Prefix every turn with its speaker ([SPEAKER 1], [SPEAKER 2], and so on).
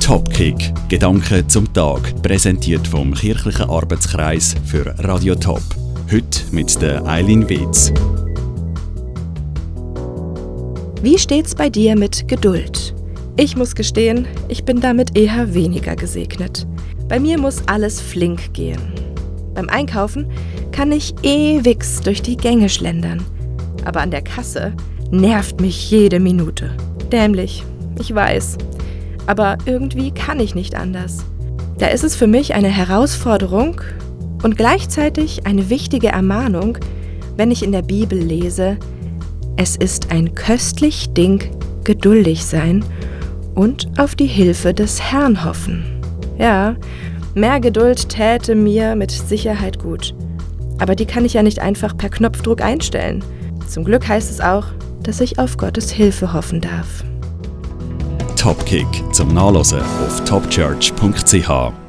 [SPEAKER 1] Topkick, Gedanken zum Tag, präsentiert vom Kirchlichen Arbeitskreis für Radio Top. Heute mit der Eileen Wetz.
[SPEAKER 2] Wie steht's bei dir mit Geduld? Ich muss gestehen, ich bin damit eher weniger gesegnet. Bei mir muss alles flink gehen. Beim Einkaufen kann ich ewig durch die Gänge schlendern. Aber an der Kasse nervt mich jede Minute. Dämlich, ich weiß. Aber irgendwie kann ich nicht anders. Da ist es für mich eine Herausforderung und gleichzeitig eine wichtige Ermahnung, wenn ich in der Bibel lese: Es ist ein köstlich Ding, geduldig sein und auf die Hilfe des Herrn hoffen. Ja, mehr Geduld täte mir mit Sicherheit gut. Aber die kann ich ja nicht einfach per Knopfdruck einstellen. Zum Glück heißt es auch, dass ich auf Gottes Hilfe hoffen darf.
[SPEAKER 1] Topkick zum Nachlesen auf topchurch.ch.